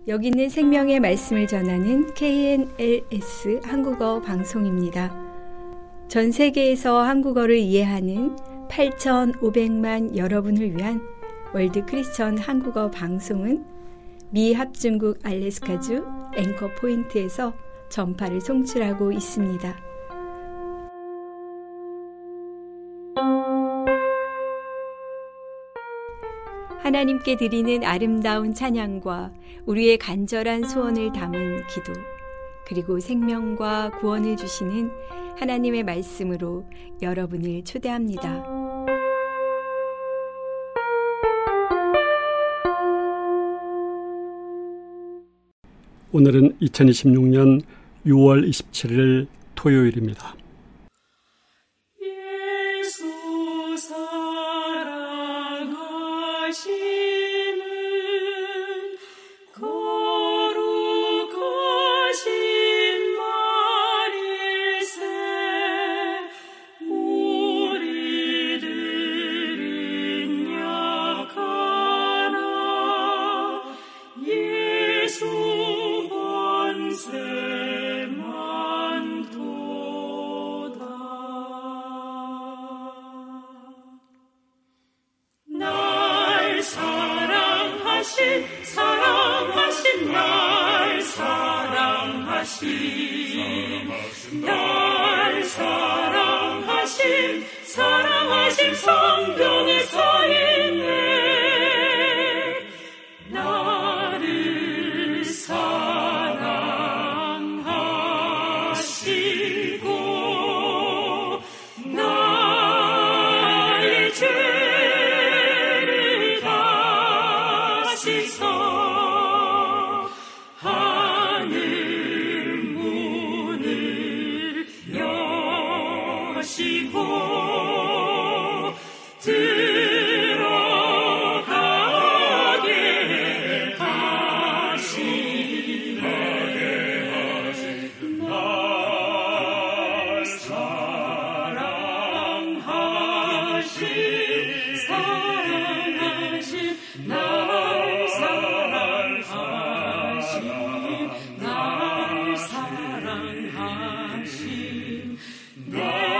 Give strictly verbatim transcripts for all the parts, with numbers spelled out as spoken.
여기는 생명의 말씀을 전하는 케이엔엘에스 한국어 방송입니다. 전 세계에서 한국어를 이해하는 팔천오백만 여러분을 위한 월드 크리스천 한국어 방송은 미 합중국 알래스카주 앵커 포인트에서 전파를 송출하고 있습니다. 하나님께 드리는 아름다운 찬양과 우리의 간절한 소원을 담은 기도, 그리고 생명과 구원을 주시는 하나님의 말씀으로 여러분을 초대합니다. 오늘은 이천이십육 년 유월 이십칠일 토요일입니다. 사랑하신 날 사랑하신 날 사랑하신 사랑하신 성경에 써있네. 나를 사랑하시고 나의 죄를 다 씻어 들어가게 하시 날 사랑하시 사랑하시 날 사랑하시 날 사랑하시 날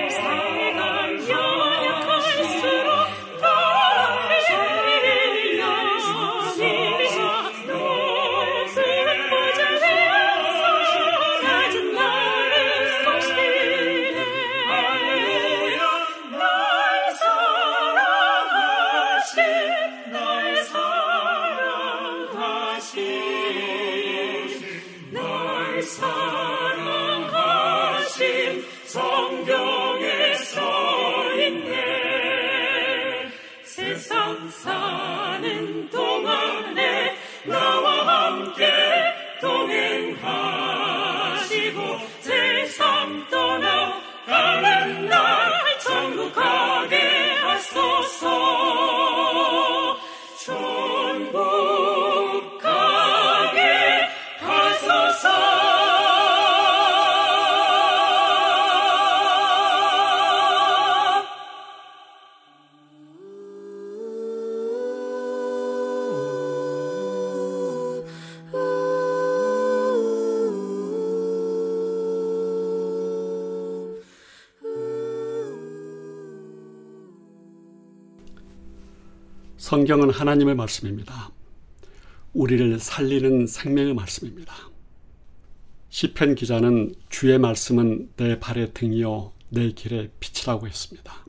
사랑하신 성경에 써있네. 세상 사는 동안에 나와 함께 동행하시고 세상 떠나가는 날 천국 가게 하소서. 천국 가게 하소서. 성경은 하나님의 말씀입니다. 우리를 살리는 생명의 말씀입니다. 시편 기자는 주의 말씀은 내 발의 등이요 내 길의 빛이라고 했습니다.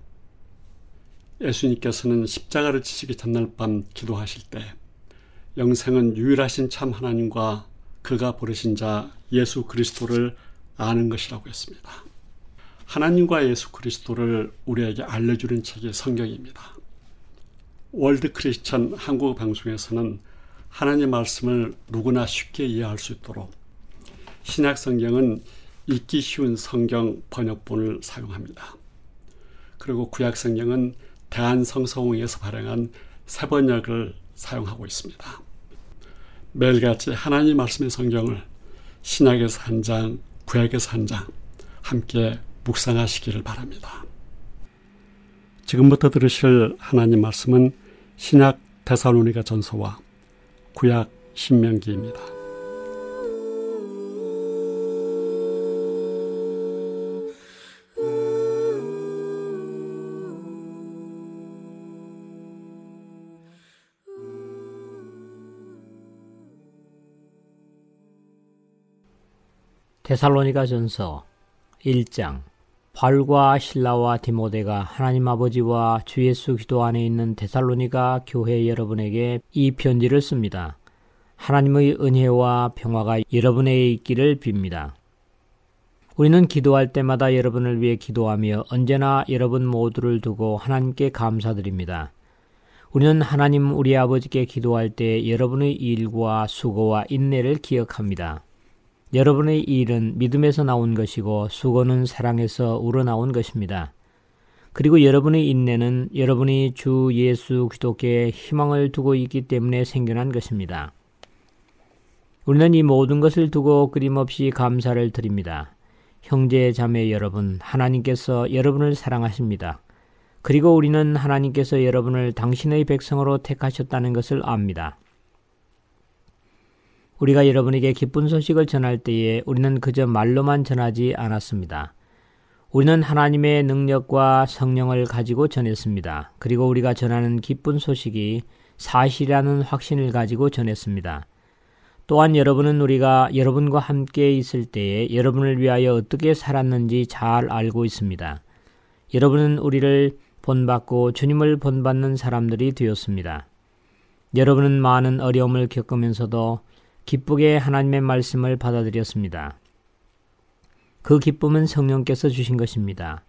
예수님께서는 십자가를 지시기 전날 밤 기도하실 때 영생은 유일하신 참 하나님과 그가 부르신 자 예수 그리스도를 아는 것이라고 했습니다. 하나님과 예수 그리스도를 우리에게 알려주는 책이 성경입니다. 월드 크리스천 한국어 방송에서는 하나님의 말씀을 누구나 쉽게 이해할 수 있도록 신약 성경은 읽기 쉬운 성경 번역본을 사용합니다. 그리고 구약 성경은 대한성서공회에서 발행한 새 번역을 사용하고 있습니다. 매일같이 하나님 말씀의 성경을 신약에서 한 장, 구약에서 한 장 함께 묵상하시기를 바랍니다. 지금부터 들으실 하나님 말씀은 신약 데살로니가 전서와 구약 신명기입니다. 데살로니가전서 일 장. 바울과 실라와 디모데가 하나님 아버지와 주 예수 그리스도 안에 있는 데살로니가 교회 여러분에게 이 편지를 씁니다. 하나님의 은혜와 평화가 여러분에게 있기를 빕니다. 우리는 기도할 때마다 여러분을 위해 기도하며 언제나 여러분 모두를 두고 하나님께 감사드립니다. 우리는 하나님 우리 아버지께 기도할 때 여러분의 일과 수고와 인내를 기억합니다. 여러분의 일은 믿음에서 나온 것이고 수고는 사랑에서 우러나온 것입니다. 그리고 여러분의 인내는 여러분이 주 예수 그리스도께 희망을 두고 있기 때문에 생겨난 것입니다. 우리는 이 모든 것을 두고 끊임없이 감사를 드립니다. 형제 자매 여러분, 하나님께서 여러분을 사랑하십니다. 그리고 우리는 하나님께서 여러분을 당신의 백성으로 택하셨다는 것을 압니다. 우리가 여러분에게 기쁜 소식을 전할 때에 우리는 그저 말로만 전하지 않았습니다. 우리는 하나님의 능력과 성령을 가지고 전했습니다. 그리고 우리가 전하는 기쁜 소식이 사실이라는 확신을 가지고 전했습니다. 또한 여러분은 우리가 여러분과 함께 있을 때에 여러분을 위하여 어떻게 살았는지 잘 알고 있습니다. 여러분은 우리를 본받고 주님을 본받는 사람들이 되었습니다. 여러분은 많은 어려움을 겪으면서도 기쁘게 하나님의 말씀을 받아들였습니다. 그 기쁨은 성령께서 주신 것입니다.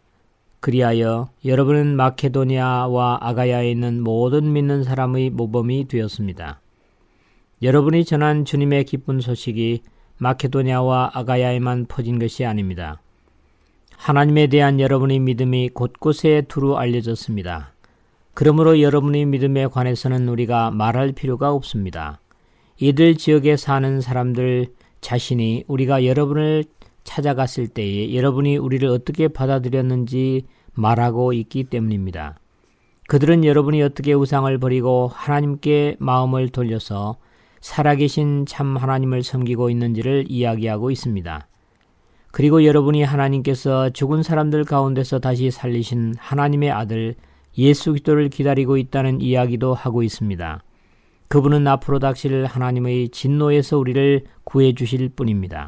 그리하여 여러분은 마케도니아와 아가야에 있는 모든 믿는 사람의 모범이 되었습니다. 여러분이 전한 주님의 기쁜 소식이 마케도니아와 아가야에만 퍼진 것이 아닙니다. 하나님에 대한 여러분의 믿음이 곳곳에 두루 알려졌습니다. 그러므로 여러분의 믿음에 관해서는 우리가 말할 필요가 없습니다. 이들 지역에 사는 사람들 자신이 우리가 여러분을 찾아갔을 때에 여러분이 우리를 어떻게 받아들였는지 말하고 있기 때문입니다. 그들은 여러분이 어떻게 우상을 버리고 하나님께 마음을 돌려서 살아계신 참 하나님을 섬기고 있는지를 이야기하고 있습니다. 그리고 여러분이 하나님께서 죽은 사람들 가운데서 다시 살리신 하나님의 아들 예수 그리스도를 기다리고 있다는 이야기도 하고 있습니다. 그분은 앞으로 닥칠 하나님의 진노에서 우리를 구해 주실 분입니다.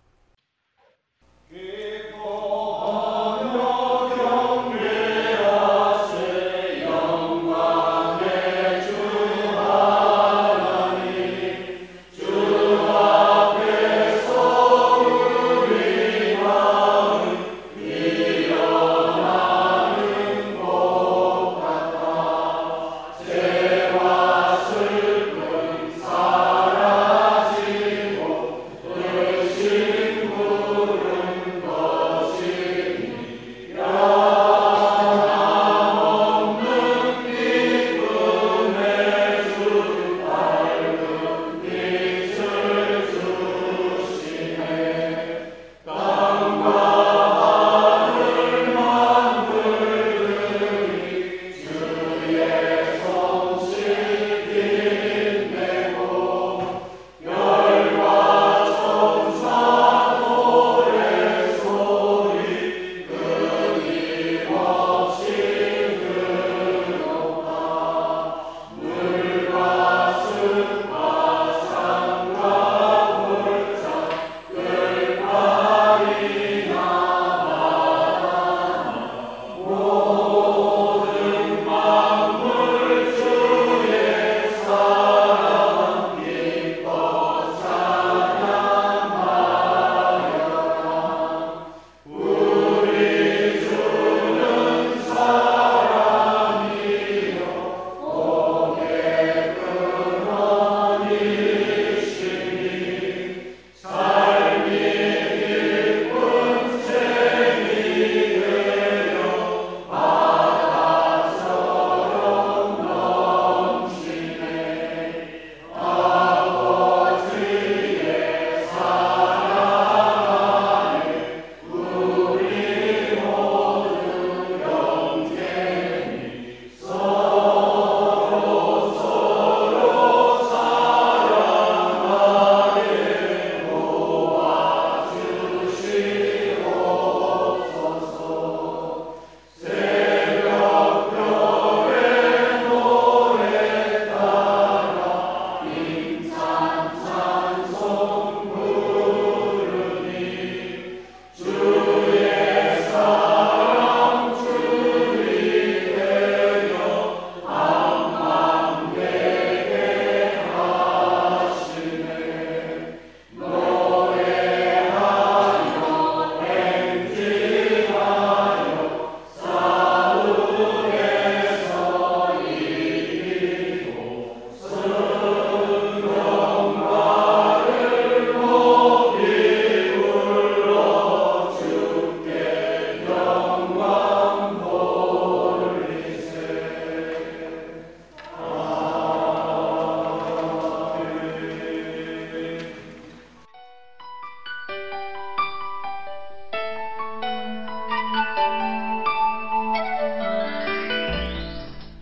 사라지고 그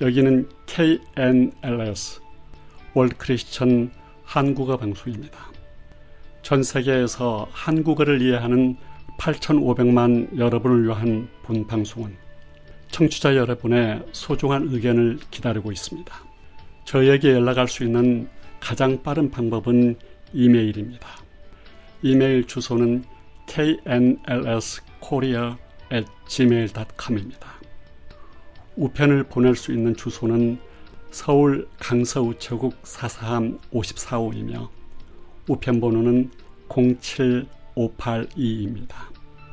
여기는 케이 엔 엘 에스 월드 크리스천 한국어 방송입니다. 전 세계에서 한국어를 이해하는 팔천오백만 여러분을 위한 본 방송은 청취자 여러분의 소중한 의견을 기다리고 있습니다. 저에게 연락할 수 있는 가장 빠른 방법은 이메일입니다. 이메일 주소는 케이 엔 엘 에스 코리아 앳 지메일 닷 컴입니다. 우편을 보낼 수 있는 주소는 서울 강서우체국 사사함 오십사호이며 우편번호는 공칠오팔이입니다.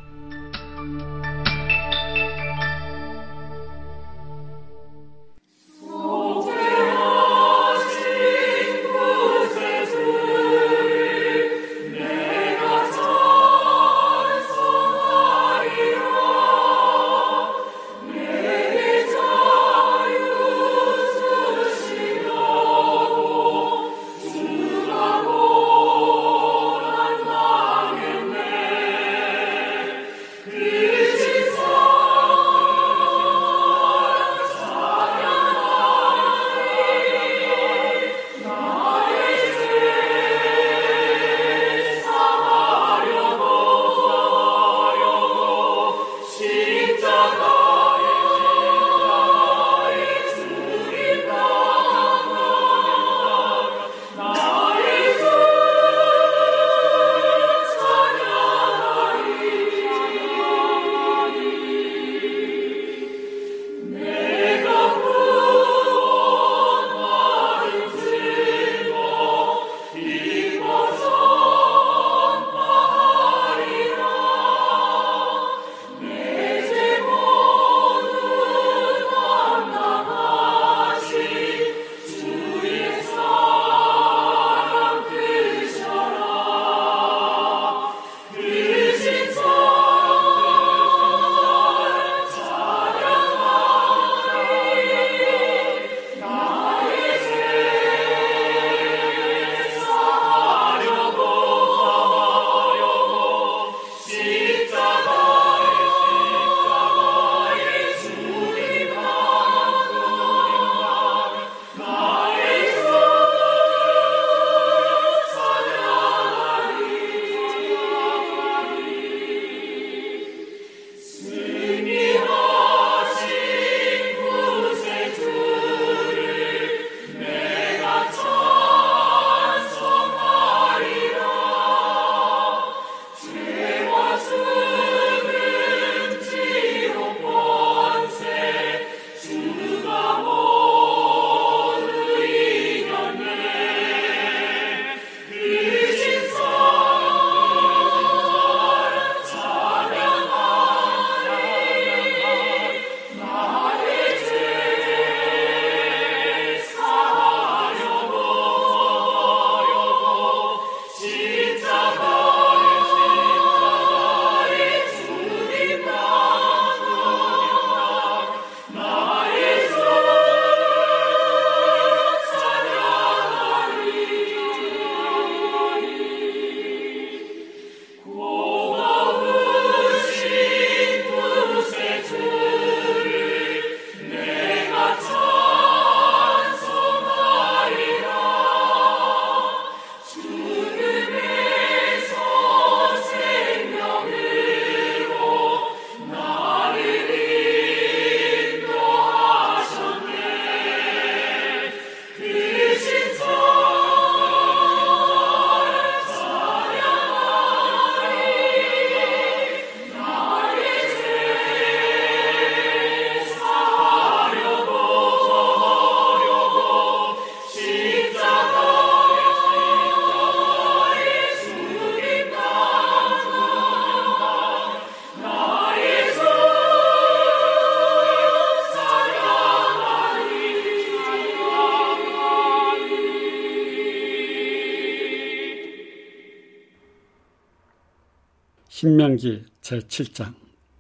신명기 제칠 장.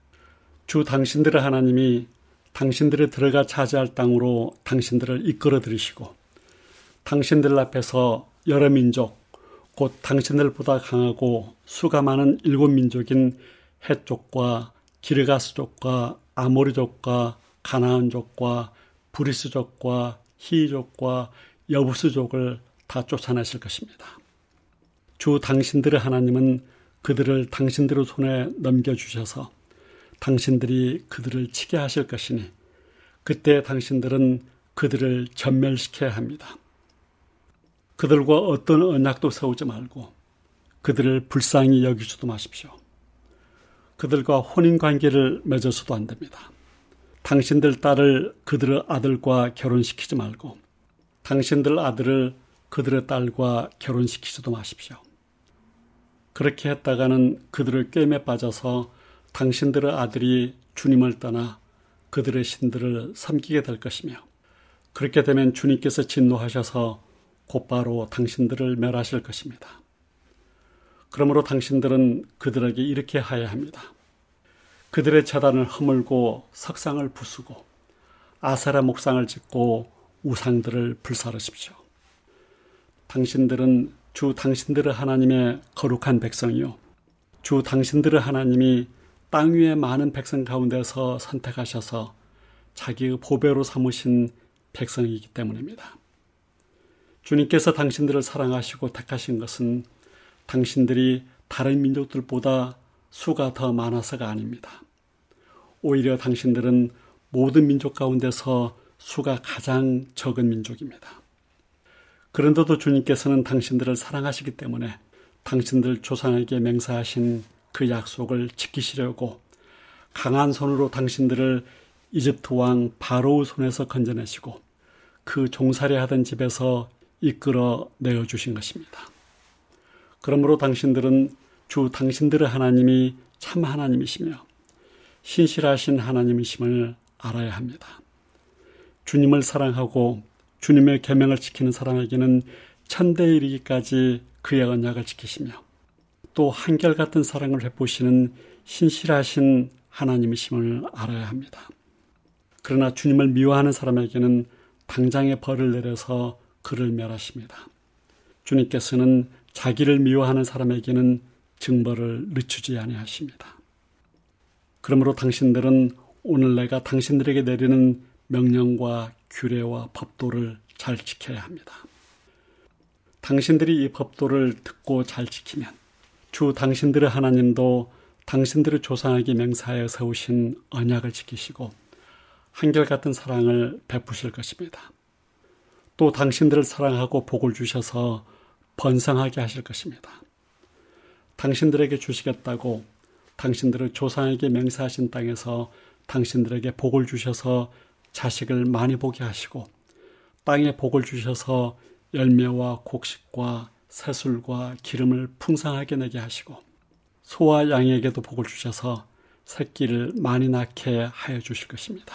주 당신들의 하나님이 당신들이 들어가 차지할 땅으로 당신들을 이끌어 들이시고 당신들 앞에서 여러 민족 곧 당신들보다 강하고 수가 많은 일곱 민족인 헷족과 기르가스족과 아모리족과 가나안족과 브리스족과 히족과 여부스족을 다 쫓아내실 것입니다. 주 당신들의 하나님은 그들을 당신들의 손에 넘겨주셔서 당신들이 그들을 치게 하실 것이니 그때 당신들은 그들을 전멸시켜야 합니다. 그들과 어떤 언약도 세우지 말고 그들을 불쌍히 여기지도 마십시오. 그들과 혼인관계를 맺어서도 안 됩니다. 당신들 딸을 그들의 아들과 결혼시키지 말고 당신들 아들을 그들의 딸과 결혼시키지도 마십시오. 그렇게 했다가는 그들의 꾀임에 빠져서 당신들의 아들이 주님을 떠나 그들의 신들을 섬기게 될 것이며 그렇게 되면 주님께서 진노하셔서 곧바로 당신들을 멸하실 것입니다. 그러므로 당신들은 그들에게 이렇게 하여야 합니다. 그들의 제단을 허물고 석상을 부수고 아세라 목상을 짓고 우상들을 불사르십시오. 당신들은 주 당신들의 하나님의 거룩한 백성이요 주 당신들의 하나님이 땅 위의 많은 백성 가운데서 선택하셔서 자기의 보배로 삼으신 백성이기 때문입니다. 주님께서 당신들을 사랑하시고 택하신 것은 당신들이 다른 민족들보다 수가 더 많아서가 아닙니다. 오히려 당신들은 모든 민족 가운데서 수가 가장 적은 민족입니다. 그런데도 주님께서는 당신들을 사랑하시기 때문에 당신들 조상에게 맹세하신 그 약속을 지키시려고 강한 손으로 당신들을 이집트 왕 바로의 손에서 건져내시고 그 종살이하던 집에서 이끌어 내어주신 것입니다. 그러므로 당신들은 주 당신들의 하나님이 참 하나님이시며 신실하신 하나님이심을 알아야 합니다. 주님을 사랑하고 주님의 계명을 지키는 사람에게는 천대에 이르기까지 그의 언약을 지키시며 또 한결같은 사랑을 베푸시는 신실하신 하나님이심을 알아야 합니다. 그러나 주님을 미워하는 사람에게는 당장의 벌을 내려서 그를 멸하십니다. 주님께서는 자기를 미워하는 사람에게는 징벌을 늦추지 아니하십니다. 그러므로 당신들은 오늘 내가 당신들에게 내리는 명령과 규례와 법도를 잘 지켜야 합니다. 당신들이 이 법도를 듣고 잘 지키면 주 당신들의 하나님도 당신들의 조상에게 맹세하여 세우신 언약을 지키시고 한결같은 사랑을 베푸실 것입니다. 또 당신들을 사랑하고 복을 주셔서 번성하게 하실 것입니다. 당신들에게 주시겠다고 당신들의 조상에게 맹세하신 땅에서 당신들에게 복을 주셔서 자식을 많이 보게 하시고 땅에 복을 주셔서 열매와 곡식과 새술과 기름을 풍성하게 내게 하시고 소와 양에게도 복을 주셔서 새끼를 많이 낳게 하여 주실 것입니다.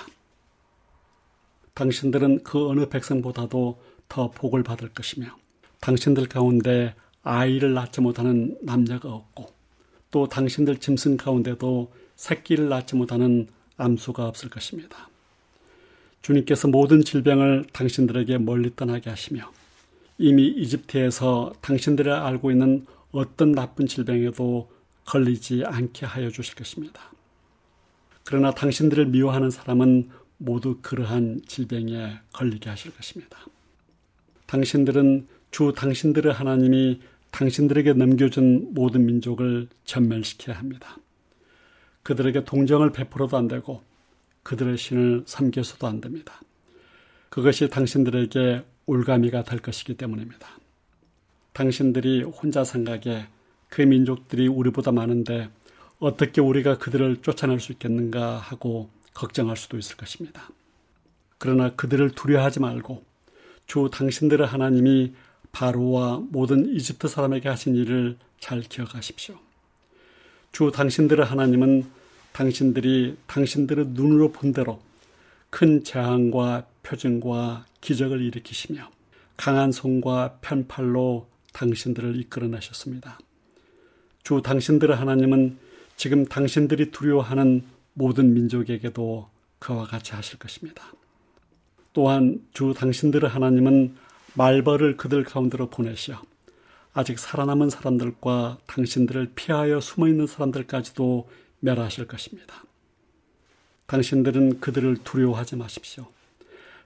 당신들은 그 어느 백성보다도 더 복을 받을 것이며 당신들 가운데 아이를 낳지 못하는 남녀가 없고 또 당신들 짐승 가운데도 새끼를 낳지 못하는 암수가 없을 것입니다. 주님께서 모든 질병을 당신들에게 멀리 떠나게 하시며 이미 이집트에서 당신들이 알고 있는 어떤 나쁜 질병에도 걸리지 않게 하여 주실 것입니다. 그러나 당신들을 미워하는 사람은 모두 그러한 질병에 걸리게 하실 것입니다. 당신들은 주 당신들의 하나님이 당신들에게 넘겨준 모든 민족을 전멸시켜야 합니다. 그들에게 동정을 베풀어도 안 되고 그들의 신을 섬겨서도 안 됩니다. 그것이 당신들에게 올가미가 될 것이기 때문입니다. 당신들이 혼자 생각에 그 민족들이 우리보다 많은데 어떻게 우리가 그들을 쫓아낼 수 있겠는가 하고 걱정할 수도 있을 것입니다. 그러나 그들을 두려워하지 말고 주 당신들의 하나님이 바로와 모든 이집트 사람에게 하신 일을 잘 기억하십시오. 주 당신들의 하나님은 당신들이 당신들의 눈으로 본 대로 큰 재앙과 표징과 기적을 일으키시며 강한 손과 편팔로 당신들을 이끌어내셨습니다. 주 당신들의 하나님은 지금 당신들이 두려워하는 모든 민족에게도 그와 같이 하실 것입니다. 또한 주 당신들의 하나님은 말벌을 그들 가운데로 보내시어 아직 살아남은 사람들과 당신들을 피하여 숨어있는 사람들까지도 멸하실 것입니다. 당신들은 그들을 두려워하지 마십시오.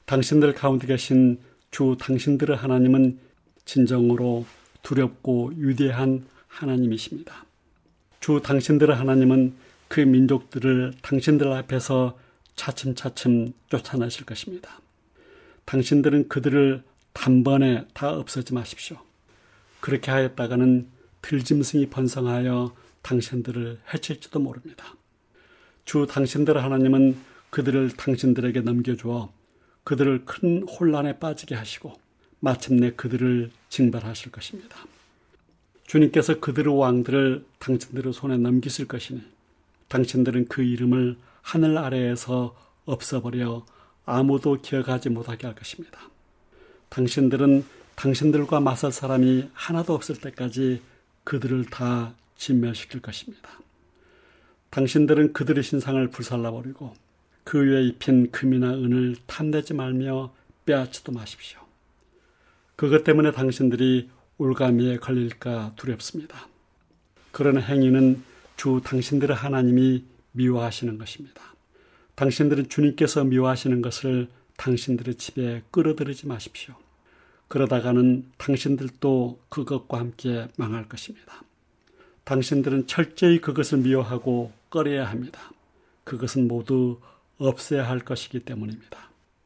당신들 가운데 계신 주 당신들의 하나님은 진정으로 두렵고 위대한 하나님이십니다. 주 당신들의 하나님은 그 민족들을 당신들 앞에서 차츰차츰 쫓아내실 것입니다. 당신들은 그들을 단번에 다 없애지 마십시오. 그렇게 하였다가는 들짐승이 번성하여 당신들을 해칠지도 모릅니다. 주 당신들의 하나님은 그들을 당신들에게 넘겨주어 그들을 큰 혼란에 빠지게 하시고 마침내 그들을 징벌하실 것입니다. 주님께서 그들의 왕들을 당신들의 손에 넘기실 것이니 당신들은 그 이름을 하늘 아래에서 없애버려 아무도 기억하지 못하게 할 것입니다. 당신들은 당신들과 맞설 사람이 하나도 없을 때까지 그들을 다 진멸시킬 것입니다. 당신들은 그들의 신상을 불살라버리고 그 위에 입힌 금이나 은을 탐내지 말며 빼앗지도 마십시오. 그것 때문에 당신들이 올가미에 걸릴까 두렵습니다. 그런 행위는 주 당신들의 하나님이 미워하시는 것입니다. 당신들은 주님께서 미워하시는 것을 당신들의 집에 끌어들이지 마십시오. 그러다가는 당신들도 그것과 함께 망할 것입니다. 당신들은 철저히 그것을 미워하고 꺼려야 합니다. 그것은 모두 없애야 할 것이기 때문입니다.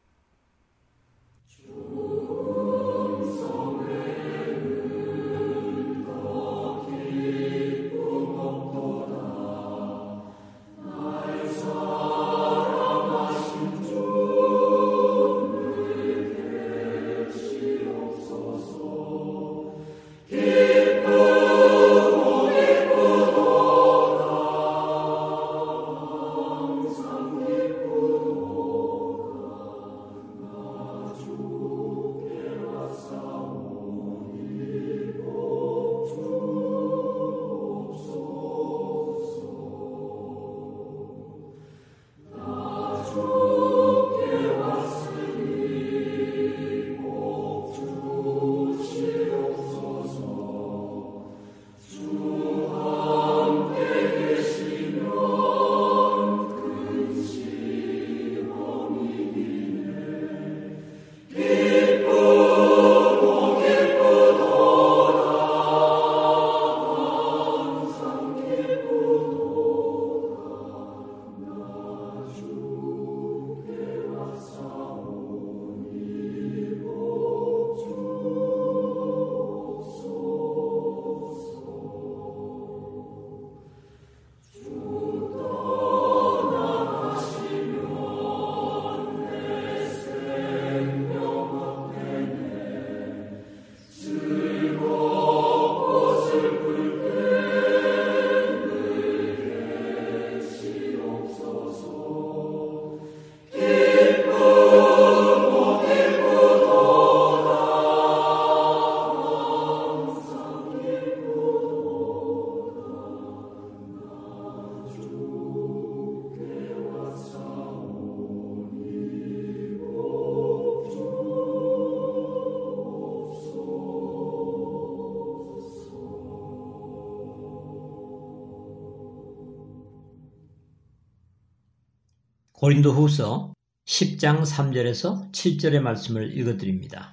고린도후서 십 장 삼 절에서 칠 절의 말씀을 읽어드립니다.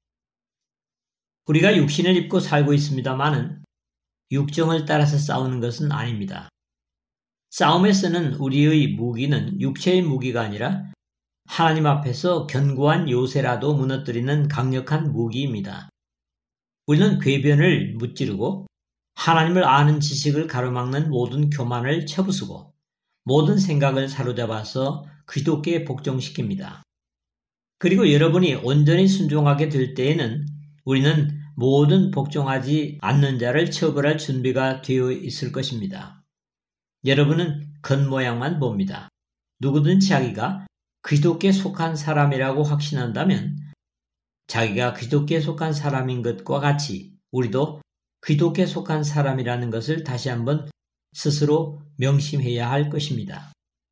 우리가 육신을 입고 살고 있습니다마는 육정을 따라서 싸우는 것은 아닙니다. 싸움에서는 우리의 무기는 육체의 무기가 아니라 하나님 앞에서 견고한 요새라도 무너뜨리는 강력한 무기입니다. 우리는 궤변을 무찌르고 하나님을 아는 지식을 가로막는 모든 교만을 쳐부수고 모든 생각을 사로잡아서 그리스도께 복종시킵니다. 그리고 여러분이 온전히 순종하게 될 때에는 우리는 모든 복종하지 않는 자를 처벌할 준비가 되어 있을 것입니다. 여러분은 겉모양만 봅니다. 누구든지 자기가 그리스도께 속한 사람이라고 확신한다면 자기가 그리스도께 속한 사람인 것과 같이 우리도 그리스도께 속한 사람이라는 것을 다시 한번 스스로 명심해야 할 것입니다.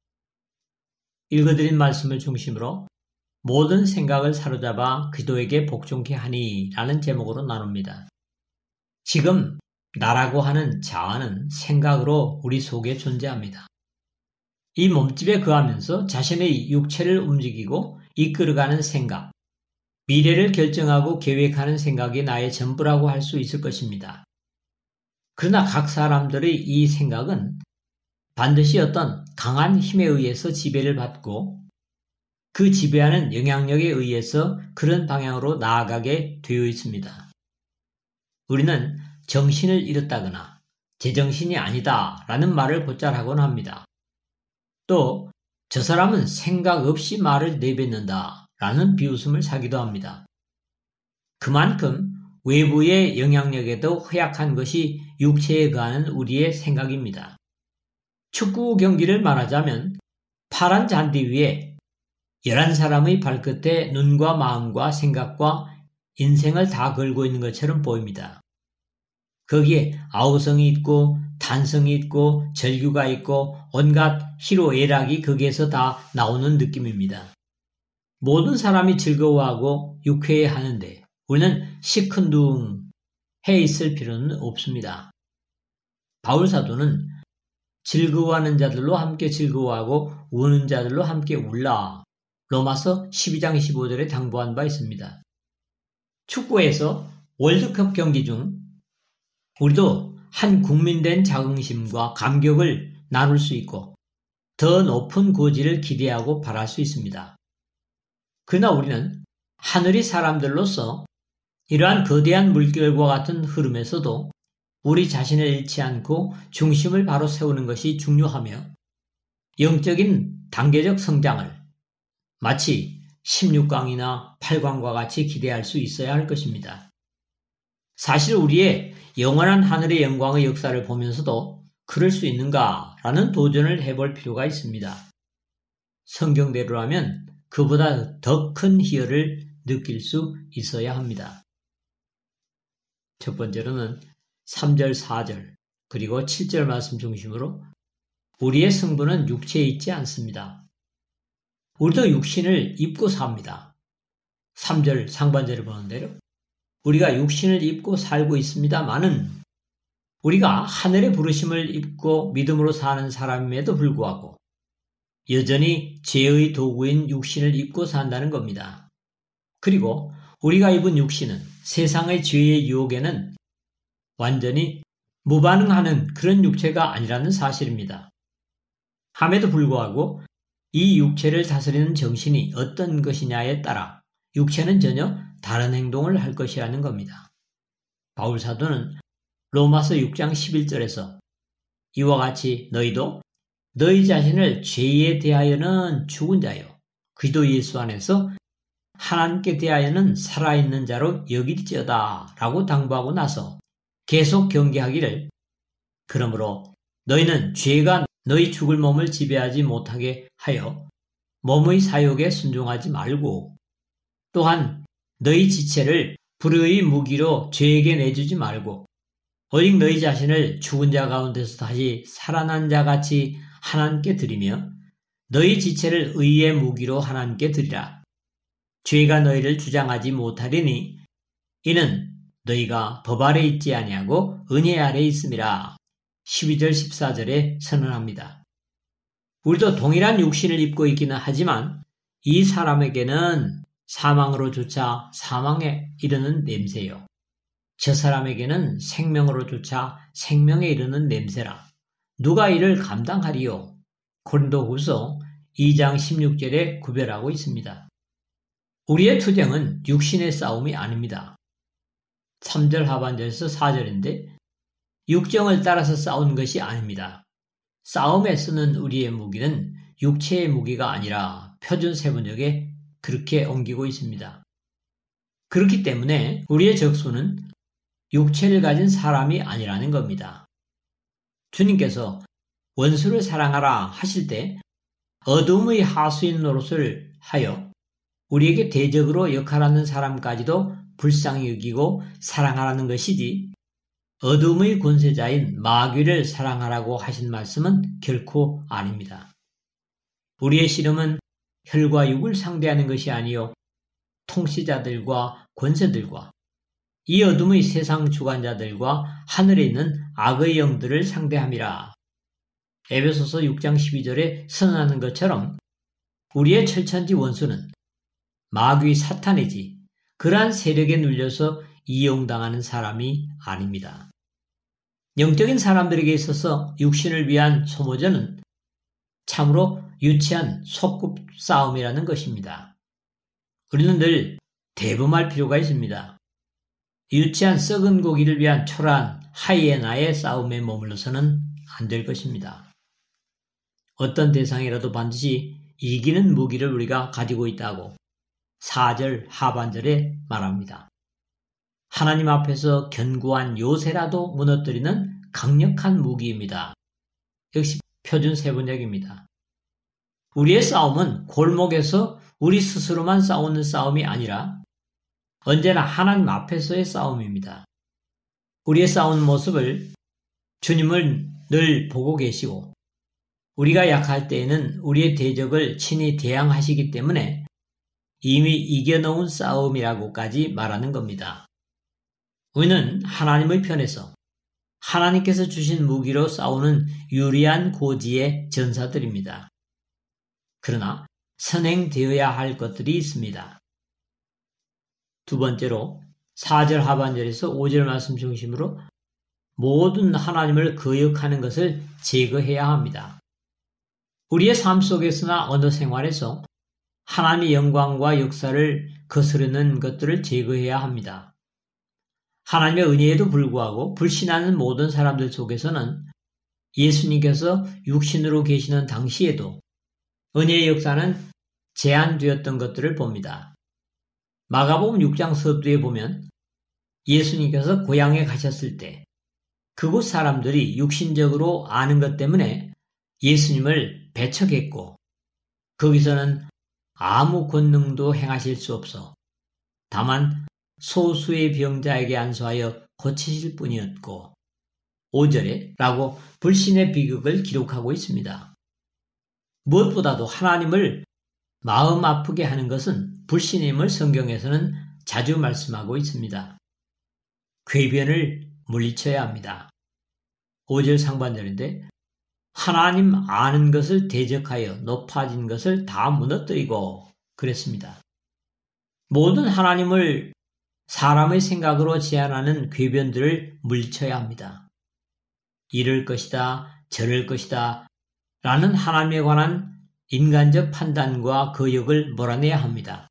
읽어드린 말씀을 중심으로 모든 생각을 사로잡아 그리스도에게 복종케 하니 라는 제목으로 나눕니다. 지금 나라고 하는 자아는 생각으로 우리 속에 존재합니다. 이 몸집에 거하면서 자신의 육체를 움직이고 이끌어가는 생각, 미래를 결정하고 계획하는 생각이 나의 전부라고 할 수 있을 것입니다. 그러나 각 사람들의 이 생각은 반드시 어떤 강한 힘에 의해서 지배를 받고 그 지배하는 영향력에 의해서 그런 방향으로 나아가게 되어 있습니다. 우리는 정신을 잃었다거나 제정신이 아니다 라는 말을 곧잘 하곤 합니다. 또 저 사람은 생각 없이 말을 내뱉는다 라는 비웃음을 사기도 합니다. 그만큼 외부의 영향력에도 허약한 것이 육체에 거하는 우리의 생각입니다. 축구 경기를 말하자면 파란 잔디 위에 열한 사람의 발끝에 눈과 마음과 생각과 인생을 다 걸고 있는 것처럼 보입니다. 거기에 아우성이 있고 탄성이 있고 절규가 있고 온갖 희로애락이 거기에서 다 나오는 느낌입니다. 모든 사람이 즐거워하고 유쾌해하는데 우리는 시큰둥 해 있을 필요는 없습니다. 바울 사도는 즐거워하는 자들로 함께 즐거워하고 우는 자들로 함께 울라. 로마서 십이 장 십오 절에 당부한 바 있습니다. 축구에서 월드컵 경기 중 우리도 한 국민된 자긍심과 감격을 나눌 수 있고 더 높은 고지를 기대하고 바랄 수 있습니다. 그러나 우리는 하늘의 사람들로서 이러한 거대한 물결과 같은 흐름에서도 우리 자신을 잃지 않고 중심을 바로 세우는 것이 중요하며 영적인 단계적 성장을 마치 십육 강이나 팔 강과 같이 기대할 수 있어야 할 것입니다. 사실 우리의 영원한 하늘의 영광의 역사를 보면서도 그럴 수 있는가라는 도전을 해볼 필요가 있습니다. 성경대로라면 그보다 더 큰 희열을 느낄 수 있어야 합니다. 첫 번째로는 삼 절, 사 절, 그리고 칠 절 말씀 중심으로 우리의 승부는 육체에 있지 않습니다. 우리도 육신을 입고 삽니다. 삼 절 상반절을 보는 대로 우리가 육신을 입고 살고 있습니다마는 우리가 하늘의 부르심을 입고 믿음으로 사는 사람임에도 불구하고 여전히 죄의 도구인 육신을 입고 산다는 겁니다. 그리고 우리가 입은 육신은 세상의 죄의 유혹에는 완전히 무반응하는 그런 육체가 아니라는 사실입니다. 함에도 불구하고 이 육체를 다스리는 정신이 어떤 것이냐에 따라 육체는 전혀 다른 행동을 할 것이라는 겁니다. 바울 사도는 로마서 육 장 십일 절에서 이와 같이 너희도 너희 자신을 죄에 대하여는 죽은 자요 그리스도 예수 안에서 하나님께 대하여는 살아있는 자로 여길지어다 라고 당부하고 나서 계속 경계하기를 그러므로 너희는 죄가 너희 죽을 몸을 지배하지 못하게 하여 몸의 사욕에 순종하지 말고 또한 너희 지체를 불의의 무기로 죄에게 내주지 말고 오직 너희 자신을 죽은 자 가운데서 다시 살아난 자 같이 하나님께 드리며 너희 지체를 의의 무기로 하나님께 드리라. 죄가 너희를 주장하지 못하리니 이는 너희가 법 아래 있지 아니하고 은혜 아래 있음이라. 십이 절 십사 절에 선언합니다. 우리도 동일한 육신을 입고 있기는 하지만 이 사람에게는 사망으로조차 사망에 이르는 냄새요. 저 사람에게는 생명으로조차 생명에 이르는 냄새라. 누가 이를 감당하리요? 고린도후서 이 장 십육 절에 구별하고 있습니다. 우리의 투쟁은 육신의 싸움이 아닙니다. 삼 절 하반절에서 사 절인데 육정을 따라서 싸우는 것이 아닙니다. 싸움에 쓰는 우리의 무기는 육체의 무기가 아니라 표준 세번역에 그렇게 옮기고 있습니다. 그렇기 때문에 우리의 적수는 육체를 가진 사람이 아니라는 겁니다. 주님께서 원수를 사랑하라 하실 때 어둠의 하수인 노릇을 하여 우리에게 대적으로 역할하는 사람까지도 불쌍히 여기고 사랑하라는 것이지 어둠의 권세자인 마귀를 사랑하라고 하신 말씀은 결코 아닙니다. 우리의 씨름은 혈과 육을 상대하는 것이 아니요 통치자들과 권세들과 이 어둠의 세상 주관자들과 하늘에 있는 악의 영들을 상대함이라. 에베소서 육 장 십이 절에 선언하는 것처럼 우리의 철천지 원수는 마귀 사탄이지 그러한 세력에 눌려서 이용당하는 사람이 아닙니다. 영적인 사람들에게 있어서 육신을 위한 소모전은 참으로 유치한 속굽 싸움이라는 것입니다. 우리는 늘 대범할 필요가 있습니다. 유치한 썩은 고기를 위한 초라한 하이에나의 싸움에 머물러서는 안 될 것입니다. 어떤 대상이라도 반드시 이기는 무기를 우리가 가지고 있다고 사 절 하반절에 말합니다. 하나님 앞에서 견고한 요새라도 무너뜨리는 강력한 무기입니다. 역시 표준 세번역입니다. 우리의 싸움은 골목에서 우리 스스로만 싸우는 싸움이 아니라 언제나 하나님 앞에서의 싸움입니다. 우리의 싸우는 모습을 주님을 늘 보고 계시고 우리가 약할 때에는 우리의 대적을 친히 대항하시기 때문에 이미 이겨놓은 싸움이라고까지 말하는 겁니다. 우리는 하나님의 편에서 하나님께서 주신 무기로 싸우는 유리한 고지의 전사들입니다. 그러나 선행되어야 할 것들이 있습니다. 두 번째로 사 절 하반절에서 오 절 말씀 중심으로 모든 하나님을 거역하는 것을 제거해야 합니다. 우리의 삶 속에서나 언어 생활에서 하나님의 영광과 역사를 거스르는 것들을 제거해야 합니다. 하나님의 은혜에도 불구하고 불신하는 모든 사람들 속에서는 예수님께서 육신으로 계시는 당시에도 은혜의 역사는 제한되었던 것들을 봅니다. 마가복음 육 장 서두에 보면 예수님께서 고향에 가셨을 때 그곳 사람들이 육신적으로 아는 것 때문에 예수님을 배척했고 거기서는 아무 권능도 행하실 수 없어 다만 소수의 병자에게 안수하여 고치실 뿐이었고 오 절에 라고 불신의 비극을 기록하고 있습니다. 무엇보다도 하나님을 마음 아프게 하는 것은 불신임을 성경에서는 자주 말씀하고 있습니다. 궤변을 물리쳐야 합니다. 오 절 상반절인데 하나님 아는 것을 대적하여 높아진 것을 다 무너뜨리고 그랬습니다. 모든 하나님을 사람의 생각으로 제한하는 궤변들을 물리쳐야 합니다. 이럴 것이다, 저럴 것이다 라는 하나님에 관한 인간적 판단과 거역을 몰아내야 합니다.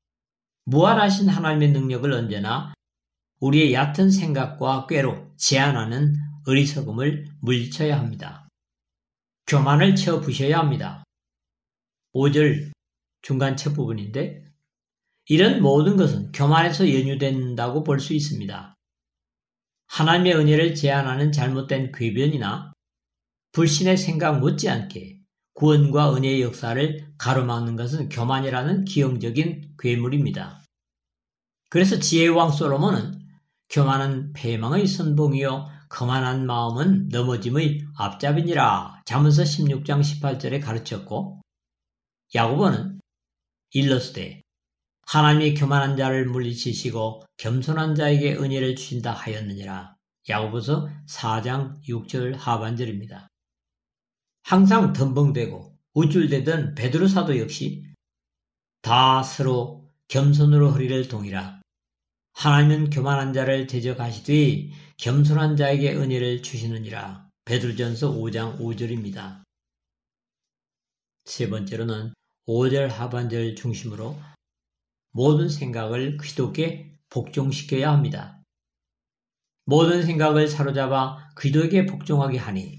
무한하신 하나님의 능력을 언제나 우리의 얕은 생각과 꾀로 제한하는 어리석음을 물리쳐야 합니다. 교만을 쳐 부셔야 합니다. 오 절 중간 첫 부분인데 이런 모든 것은 교만에서 연유된다고 볼 수 있습니다. 하나님의 은혜를 제한하는 잘못된 궤변이나 불신의 생각 못지않게 구원과 은혜의 역사를 가로막는 것은 교만이라는 기형적인 괴물입니다. 그래서 지혜의 왕 솔로몬은 교만은 패망의 선봉이요 거만한 마음은 넘어짐의 앞잡이니라 잠언서 십육 장 십팔 절에 가르쳤고 야고보는 일러스되 하나님이 교만한 자를 물리치시고 겸손한 자에게 은혜를 주신다 하였느니라 야고보서 사 장 육 절 하반절입니다. 항상 덤벙대고 우쭐대던 베드로 사도 역시 다 서로 겸손으로 허리를 동이라 하나님은 교만한 자를 대적하시되 겸손한 자에게 은혜를 주시느니라 베드로전서 오 장 오 절입니다. 세 번째로는 오 절 하반절 중심으로 모든 생각을 그리스도께 복종시켜야 합니다. 모든 생각을 사로잡아 그리스도에게 복종하게 하니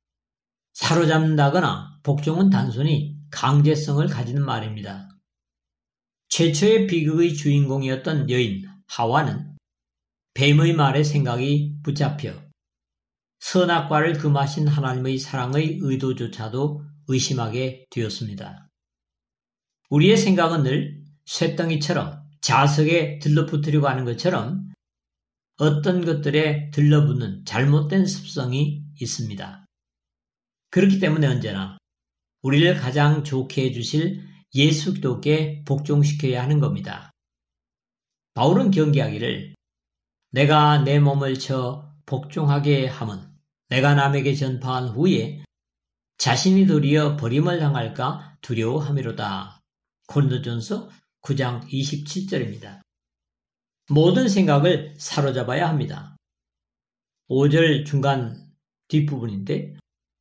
사로잡는다거나 복종은 단순히 강제성을 가지는 말입니다. 최초의 비극의 주인공이었던 여인 하와는 뱀의 말에 생각이 붙잡혀 선악과를 금하신 하나님의 사랑의 의도조차도 의심하게 되었습니다. 우리의 생각은 늘 쇳덩이처럼 자석에 들러붙으려고 하는 것처럼 어떤 것들에 들러붙는 잘못된 습성이 있습니다. 그렇기 때문에 언제나 우리를 가장 좋게 해주실 예수 그리스도께 복종시켜야 하는 겁니다. 바울은 경계하기를 내가 내 몸을 쳐 복종하게 함은 내가 남에게 전파한 후에 자신이 도리어 버림을 당할까 두려워함이로다. 고린도전서 구 장 이십칠 절입니다. 모든 생각을 사로잡아야 합니다. 오 절 중간 뒷부분인데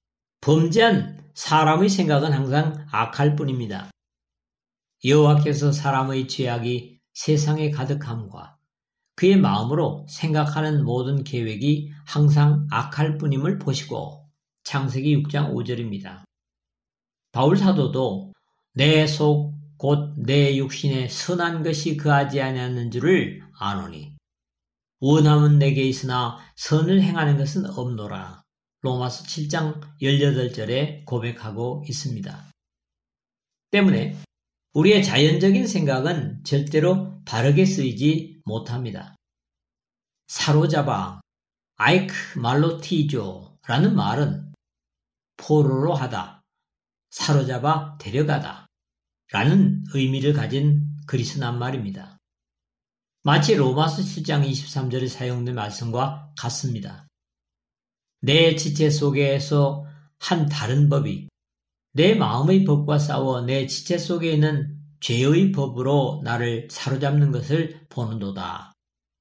범죄한 사람의 생각은 항상 악할 뿐입니다. 여호와께서 사람의 죄악이 세상에 가득함과 그의 마음으로 생각하는 모든 계획이 항상 악할 뿐임을 보시고 창세기 육 장 오 절입니다. 바울 사도도 내 속 곧 내 육신에 선한 것이 거하지 아니하는 줄을 아노니 원함은 내게 있으나 선을 행하는 것은 없노라. 로마서 칠 장 십팔 절에 고백하고 있습니다. 때문에 우리의 자연적인 생각은 절대로 바르게 쓰이지 못합니다. 사로잡아, 아이크 말로티조 라는 말은 포로로 하다, 사로잡아 데려가다 라는 의미를 가진 그리스 낱말입니다. 마치 로마서 칠 장 이십삼 절에 사용된 말씀과 같습니다. 내 지체 속에서 한 다른 법이 내 마음의 법과 싸워 내 지체 속에 있는 죄의 법으로 나를 사로잡는 것을 보는도다.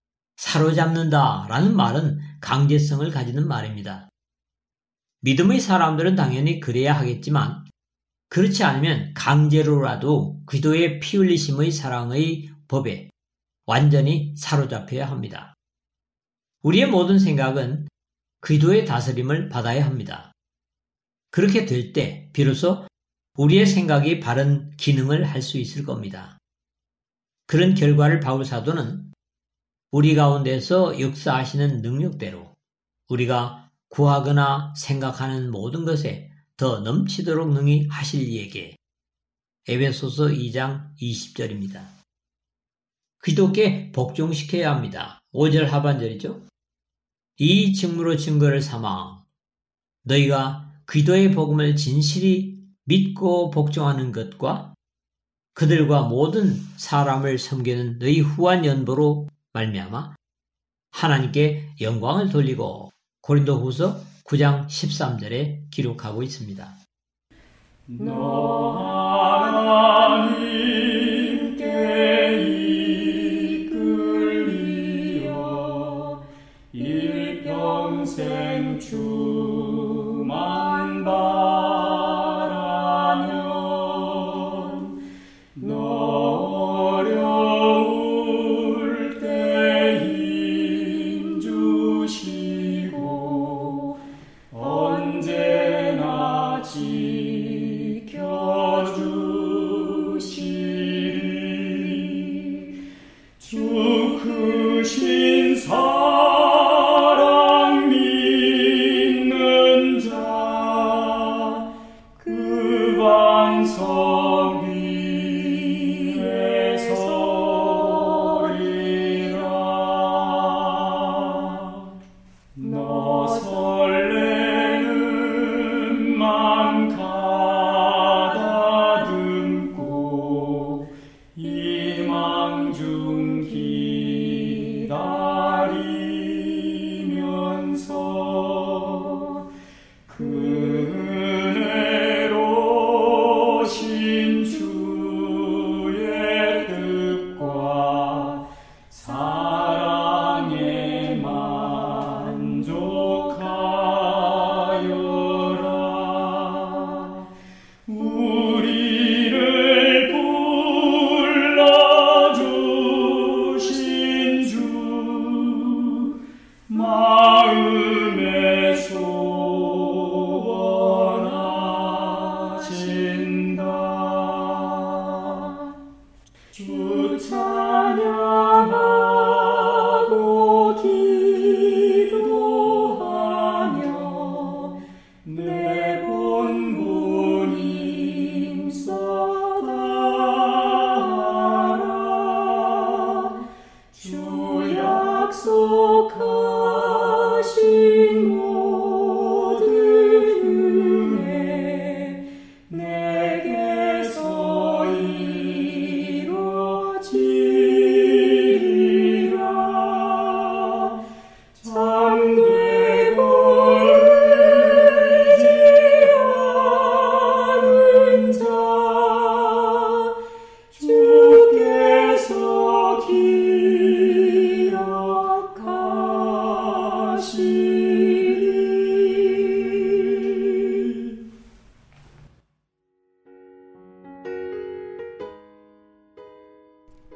사로잡는다 라는 말은 강제성을 가지는 말입니다. 믿음의 사람들은 당연히 그래야 하겠지만 그렇지 않으면 강제로라도 그리스도의 피 흘리심의 사랑의 법에 완전히 사로잡혀야 합니다. 우리의 모든 생각은 그리스도의 다스림을 받아야 합니다. 그렇게 될 때 비로소 우리의 생각이 바른 기능을 할 수 있을 겁니다. 그런 결과를 바울 사도는 우리 가운데서 역사하시는 능력대로 우리가 구하거나 생각하는 모든 것에 더 넘치도록 능히 하실 이에게 에베소서 이 장 이십 절입니다. 그리스도께 복종시켜야 합니다. 오 절 하반절이죠. 이 증무로 증거를 삼아 너희가 그리스도의 복음을 진실히 믿고 복종하는 것과 그들과 모든 사람을 섬기는 너희 후한 연보로 말미암아 하나님께 영광을 돌리고 고린도후서 구 장 십삼 절에 기록하고 있습니다. 너 하나님께 이끌리어 일평생 주만 바라면 너 어려울 때 힘 주시고 언제나 지켜주시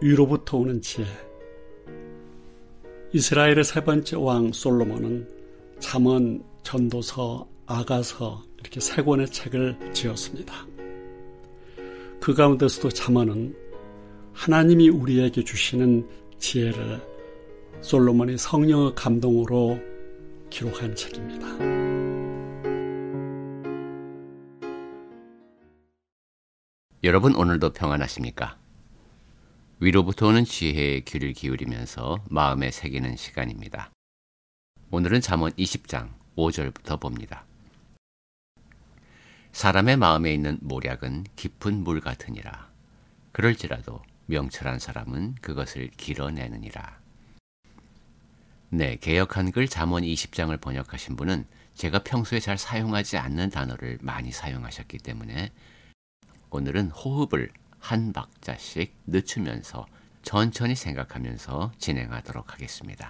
위로부터 오는 지혜. 이스라엘의 세 번째 왕 솔로몬은 잠언, 전도서, 아가서 이렇게 세 권의 책을 지었습니다. 그 가운데서도 잠언은 하나님이 우리에게 주시는 지혜를 솔로몬이 성령의 감동으로 기록한 책입니다. 여러분 오늘도 평안하십니까? 위로부터 오는 지혜의 귀를 기울이면서 마음에 새기는 시간입니다. 오늘은 잠언 이십 장 오 절부터 봅니다. 사람의 마음에 있는 모략은 깊은 물 같으니라. 그럴지라도 명철한 사람은 그것을 길어내느니라. 네, 개역 한글 잠언 이십 장을 번역하신 분은 제가 평소에 잘 사용하지 않는 단어를 많이 사용하셨기 때문에 오늘은 호흡을 한 박자씩 늦추면서 천천히 생각하면서 진행하도록 하겠습니다.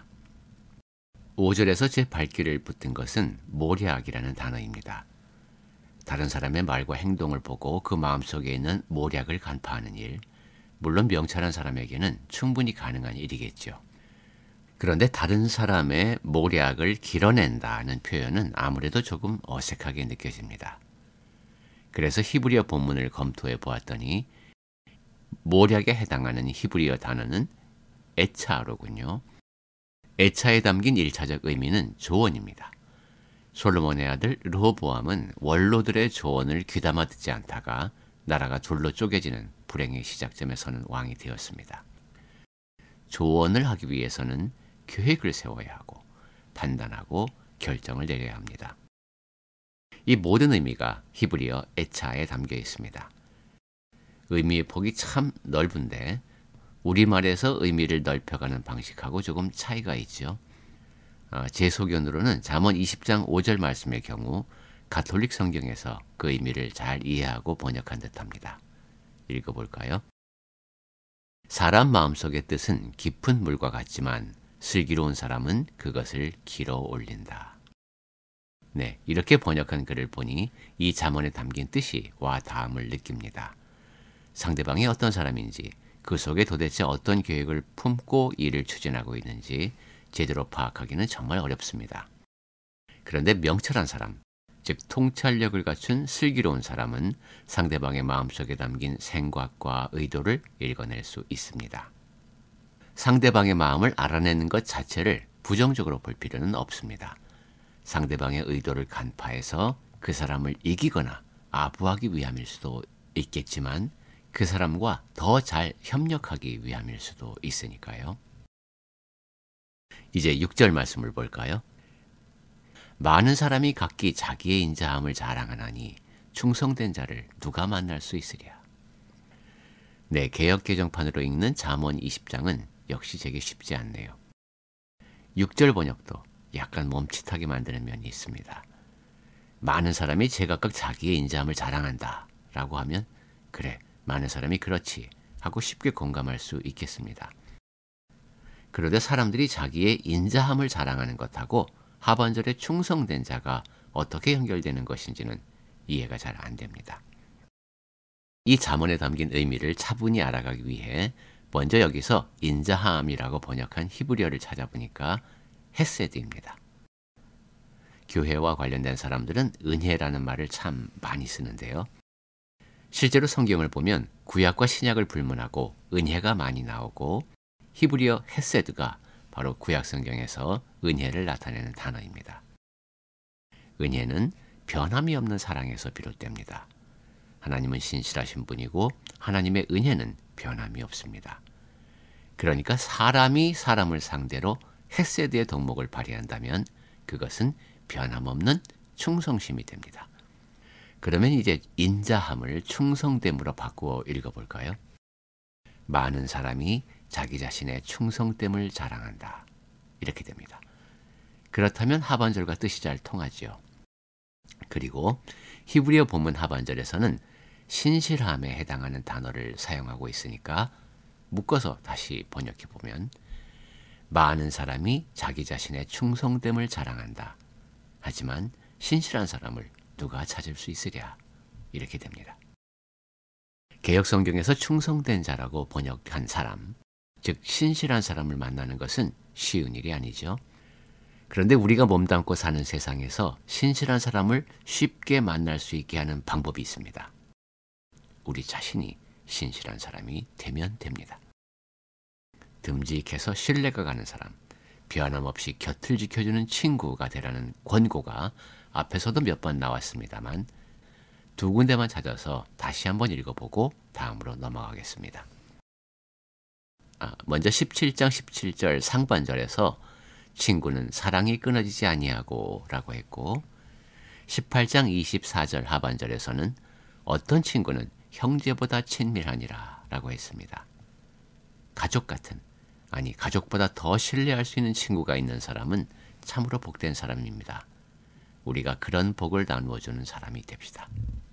오 절에서 제 발길을 붙은 것은 모략이라는 단어입니다. 다른 사람의 말과 행동을 보고 그 마음속에 있는 모략을 간파하는 일, 물론 명철한 사람에게는 충분히 가능한 일이겠죠. 그런데 다른 사람의 모략을 길어낸다는 표현은 아무래도 조금 어색하게 느껴집니다. 그래서 히브리어 본문을 검토해 보았더니 모략에 해당하는 히브리어 단어는 에차로군요. 에차에 담긴 일차적 의미는 조언입니다. 솔로몬의 아들 르호보암은 원로들의 조언을 귀담아 듣지 않다가 나라가 둘로 쪼개지는 불행의 시작점에 서는 왕이 되었습니다. 조언을 하기 위해서는 계획을 세워야 하고 판단하고 결정을 내려야 합니다. 이 모든 의미가 히브리어 에차에 담겨 있습니다. 의미의 폭이 참 넓은데 우리말에서 의미를 넓혀가는 방식하고 조금 차이가 있죠. 아, 제 소견으로는 잠언 이십 장 오 절 말씀의 경우 가톨릭 성경에서 그 의미를 잘 이해하고 번역한 듯합니다. 읽어볼까요? 사람 마음속의 뜻은 깊은 물과 같지만 슬기로운 사람은 그것을 길어 올린다. 네, 이렇게 번역한 글을 보니 이 잠언에 담긴 뜻이 와 닿음을 느낍니다. 상대방이 어떤 사람인지, 그 속에 도대체 어떤 계획을 품고 일을 추진하고 있는지 제대로 파악하기는 정말 어렵습니다. 그런데 명철한 사람, 즉 통찰력을 갖춘 슬기로운 사람은 상대방의 마음속에 담긴 생각과 의도를 읽어낼 수 있습니다. 상대방의 마음을 알아내는 것 자체를 부정적으로 볼 필요는 없습니다. 상대방의 의도를 간파해서 그 사람을 이기거나 아부하기 위함일 수도 있겠지만 그 사람과 더 잘 협력하기 위함일 수도 있으니까요. 이제 육 절 말씀을 볼까요? 많은 사람이 각기 자기의 인자함을 자랑하나니 충성된 자를 누가 만날 수 있으랴. 네, 개역 개정판으로 읽는 잠언 이십 장은 역시 제게 쉽지 않네요. 육 절 번역도 약간 멈칫하게 만드는 면이 있습니다. 많은 사람이 제각각 자기의 인자함을 자랑한다 라고 하면 그래, 많은 사람이 그렇지 하고 쉽게 공감할 수 있겠습니다. 그런데 사람들이 자기의 인자함을 자랑하는 것하고 하반절에 충성된 자가 어떻게 연결되는 것인지는 이해가 잘 안 됩니다. 이 잠언에 담긴 의미를 차분히 알아가기 위해 먼저 여기서 인자함이라고 번역한 히브리어를 찾아보니까 헤세드입니다. 교회와 관련된 사람들은 은혜라는 말을 참 많이 쓰는데요. 실제로 성경을 보면 구약과 신약을 불문하고 은혜가 많이 나오고 히브리어 헤세드가 바로 구약 성경에서 은혜를 나타내는 단어입니다. 은혜는 변함이 없는 사랑에서 비롯됩니다. 하나님은 신실하신 분이고 하나님의 은혜는 변함이 없습니다. 그러니까 사람이 사람을 상대로 헤세드의 덕목을 발휘한다면 그것은 변함없는 충성심이 됩니다. 그러면 이제 인자함을 충성됨으로 바꾸어 읽어볼까요? 많은 사람이 자기 자신의 충성됨을 자랑한다. 이렇게 됩니다. 그렇다면 하반절과 뜻이 잘 통하죠. 그리고 히브리어 본문 하반절에서는 신실함에 해당하는 단어를 사용하고 있으니까 묶어서 다시 번역해보면 많은 사람이 자기 자신의 충성됨을 자랑한다. 하지만 신실한 사람을 누가 찾을 수 있으랴. 이렇게 됩니다. 개역 성경에서 충성된 자라고 번역한 사람, 즉 신실한 사람을 만나는 것은 쉬운 일이 아니죠. 그런데 우리가 몸담고 사는 세상에서 신실한 사람을 쉽게 만날 수 있게 하는 방법이 있습니다. 우리 자신이 신실한 사람이 되면 됩니다. 듬직해서 신뢰가 가는 사람, 변함없이 곁을 지켜주는 친구가 되라는 권고가 앞에서도 몇 번 나왔습니다만 두 군데만 찾아서 다시 한번 읽어보고 다음으로 넘어가겠습니다. 아, 먼저 십칠 장 십칠 절 상반절에서 친구는 사랑이 끊어지지 아니하고 라고 했고, 십팔 장 이십사 절 하반절에서는 어떤 친구는 형제보다 친밀하니라 라고 했습니다. 가족 같은, 아니 가족보다 더 신뢰할 수 있는 친구가 있는 사람은 참으로 복된 사람입니다. 우리가 그런 복을 나누어주는 사람이 됩시다.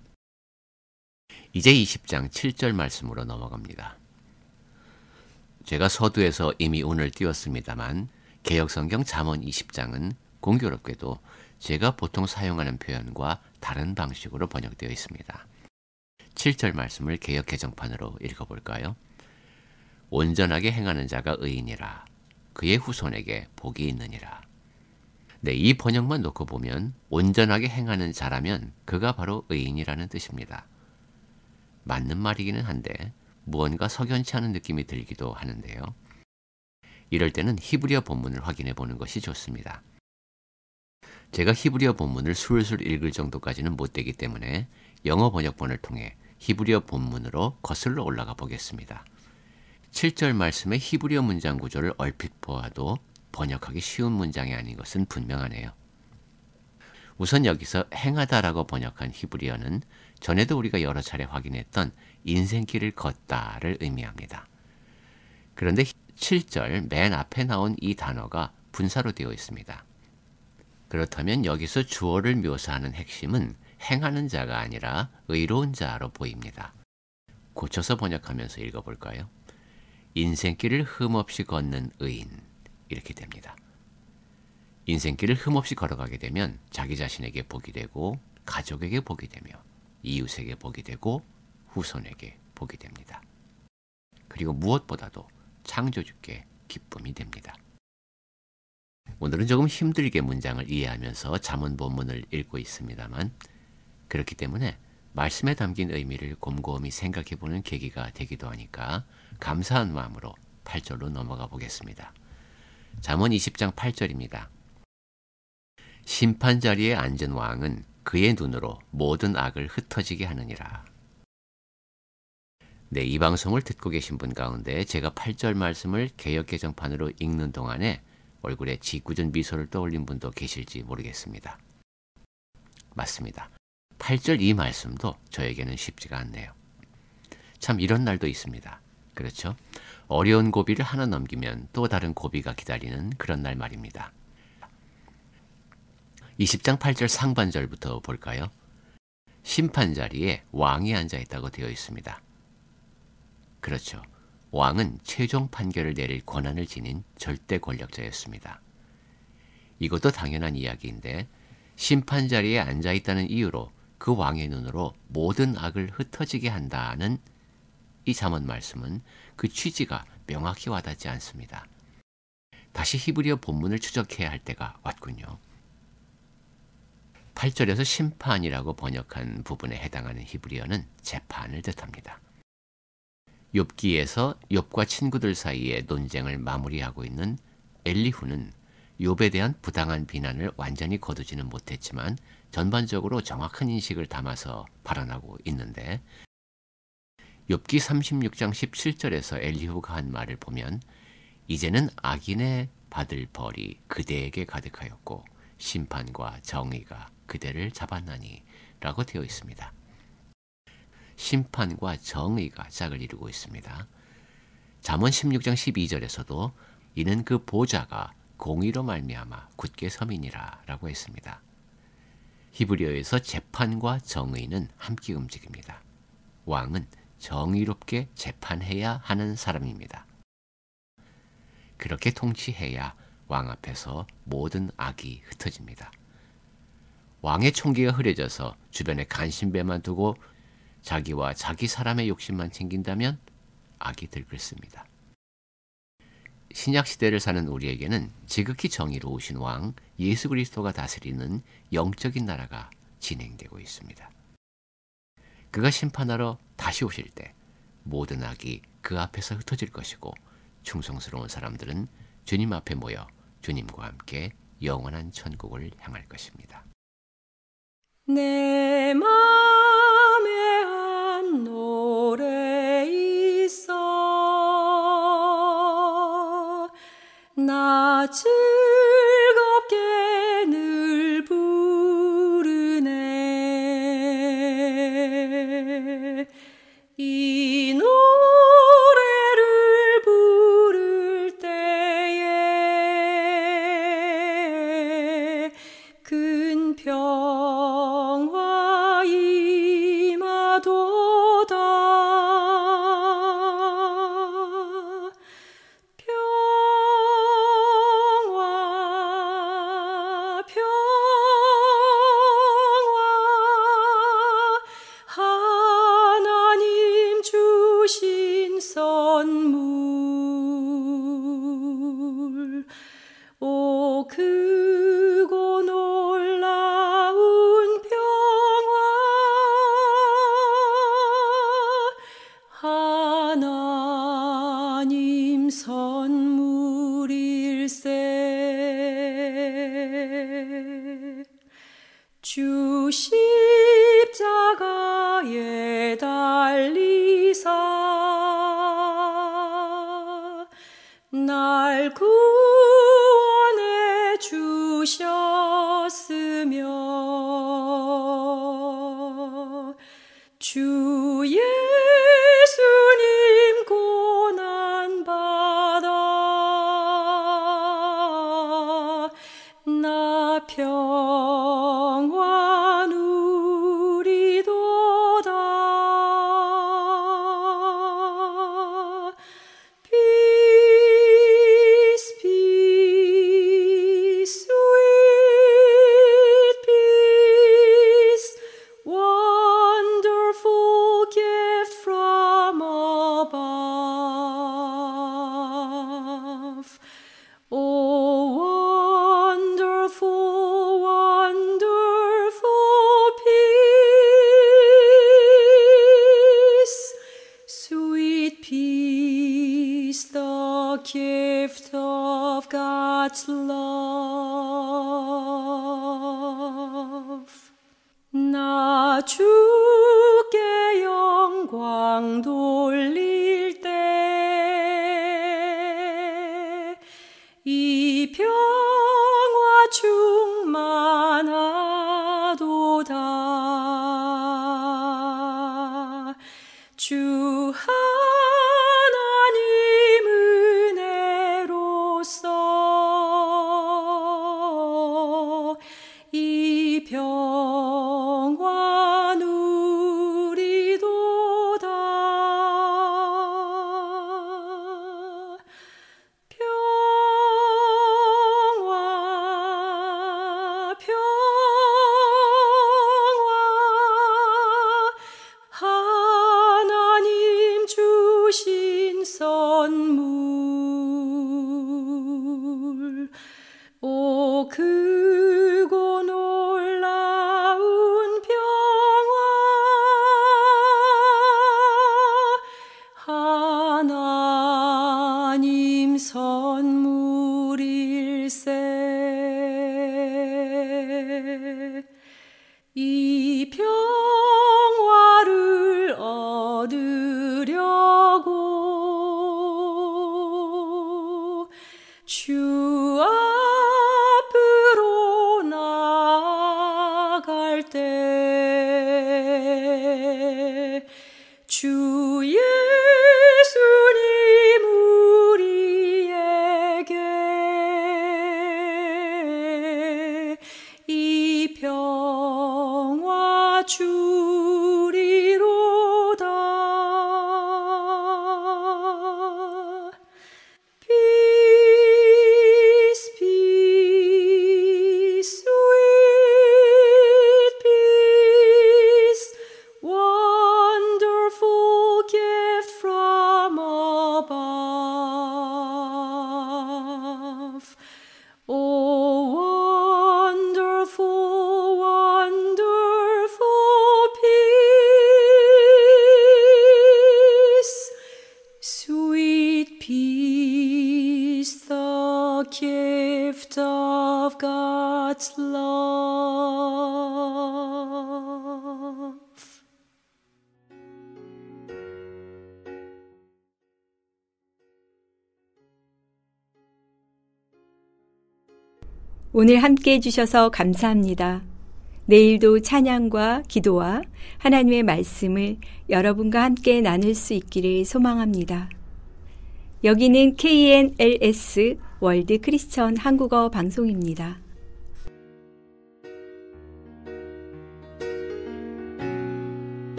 이제 이십 장 칠 절 말씀으로 넘어갑니다. 제가 서두에서 이미 오늘 띄웠습니다만 개역성경 잠언 이십 장은 공교롭게도 제가 보통 사용하는 표현과 다른 방식으로 번역되어 있습니다. 칠 절 말씀을 개역 개정판으로 읽어볼까요? 온전하게 행하는 자가 의인이라 그의 후손에게 복이 있느니라. 네, 이 번역만 놓고 보면 온전하게 행하는 자라면 그가 바로 의인이라는 뜻입니다. 맞는 말이기는 한데 무언가 석연치 않은 느낌이 들기도 하는데요. 이럴 때는 히브리어 본문을 확인해 보는 것이 좋습니다. 제가 히브리어 본문을 술술 읽을 정도까지는 못 되기 때문에 영어 번역본을 통해 히브리어 본문으로 거슬러 올라가 보겠습니다. 칠 절 말씀의 히브리어 문장 구조를 얼핏 보아도 번역하기 쉬운 문장이 아닌 것은 분명하네요. 우선 여기서 행하다라고 번역한 히브리어는 전에도 우리가 여러 차례 확인했던 인생길을 걷다를 의미합니다. 그런데 칠 절 맨 앞에 나온 이 단어가 분사로 되어 있습니다. 그렇다면 여기서 주어를 묘사하는 핵심은 행하는 자가 아니라 의로운 자로 보입니다. 고쳐서 번역하면서 읽어볼까요? 인생길을 흠없이 걷는 의인, 이렇게 됩니다. 인생길을 흠없이 걸어가게 되면 자기 자신에게 복이 되고 가족에게 복이 되며 이웃에게 복이 되고 후손에게 복이 됩니다. 그리고 무엇보다도 창조주께 기쁨이 됩니다. 오늘은 조금 힘들게 문장을 이해하면서 잠언 본문을 읽고 있습니다만 그렇기 때문에 말씀에 담긴 의미를 곰곰이 생각해보는 계기가 되기도 하니까 감사한 마음으로 팔 절로 넘어가 보겠습니다. 잠언 이십 장 팔 절입니다. 심판 자리에 앉은 왕은 그의 눈으로 모든 악을 흩어지게 하느니라. 네, 이 방송을 듣고 계신 분 가운데 제가 팔 절 말씀을 개역 개정판으로 읽는 동안에 얼굴에 짓궂은 미소를 떠올린 분도 계실지 모르겠습니다. 맞습니다. 팔 절 이 말씀도 저에게는 쉽지가 않네요. 참 이런 날도 있습니다. 그렇죠? 어려운 고비를 하나 넘기면 또 다른 고비가 기다리는 그런 날 말입니다. 이십 장 팔 절 상반절부터 볼까요? 심판 자리에 왕이 앉아 있다고 되어 있습니다. 그렇죠. 왕은 최종 판결을 내릴 권한을 지닌 절대 권력자였습니다. 이것도 당연한 이야기인데 심판 자리에 앉아 있다는 이유로 그 왕의 눈으로 모든 악을 흩어지게 한다는 이 잠언 말씀은 그 취지가 명확히 와닿지 않습니다. 다시 히브리어 본문을 추적해야 할 때가 왔군요. 팔 절에서 심판이라고 번역한 부분에 해당하는 히브리어는 재판을 뜻합니다. 욥기에서 욥과 친구들 사이의 논쟁을 마무리하고 있는 엘리후는 욥에 대한 부당한 비난을 완전히 거두지는 못했지만 전반적으로 정확한 인식을 담아서 발언하고 있는데 욥기 삼십육 장 십칠 절에서 엘리후가 한 말을 보면 이제는 악인의 받을 벌이 그대에게 가득하였고 심판과 정의가 그대를 잡았나니 라고 되어 있습니다. 심판과 정의가 짝을 이루고 있습니다. 잠언 십육 장 십이 절에서도 이는 그 보좌가 공의로 말미암아 굳게 섬이니라 라고 했습니다. 히브리어에서 재판과 정의는 함께 움직입니다. 왕은 정의롭게 재판해야 하는 사람입니다. 그렇게 통치해야 왕 앞에서 모든 악이 흩어집니다. 왕의 총기가 흐려져서 주변에 간신배만 두고 자기와 자기 사람의 욕심만 챙긴다면 악이 들끓습니다. 신약 시대를 사는 우리에게는 지극히 정의로우신 왕 예수 그리스도가 다스리는 영적인 나라가 진행되고 있습니다. 그가 심판하러 다시 오실 때 모든 악이 그 앞에서 흩어질 것이고 충성스러운 사람들은 주님 앞에 모여 주님과 함께 영원한 천국을 향할 것입니다. 내 맘에 한 노래 있어 나 즐겁게 늘 부르네 이 노래를 부를 때에 큰 평화 임하도다 평화 평화 하나님 주신 선물 오 크고 놀라운 평화 하나님 선물일세 주 십자가에 달리사 날 구원해 주셨으며 주 예수님 고난 받아 나 평화 누리도다 Peace, peace, sweet peace, wonderful gift from above. Oh, wonderful, wonderful peace, sweet peace, the gift of God's love. 나 주께 영광 돌릴 때 이 평화 충만하도다 주 하나님 은혜로써 이 평화 누리도다 평화 평화 하나님 주신 선물 오 크고 놀라운 평화 하나님 선물일세 이 평화를 얻으려고 주 앞으로 나아갈 때 주 예수님 우리에게 이 평화 주리로다 Peace, peace, sweet peace, wonderful gift from above. God's love. 오늘 함께 해주셔서 감사합니다. 내일도 찬양과 기도와 하나님의 말씀을 여러분과 함께 나눌 수 있기를 소망합니다. 여기는 케이엔엘에스 월드 크리스천 한국어 방송입니다.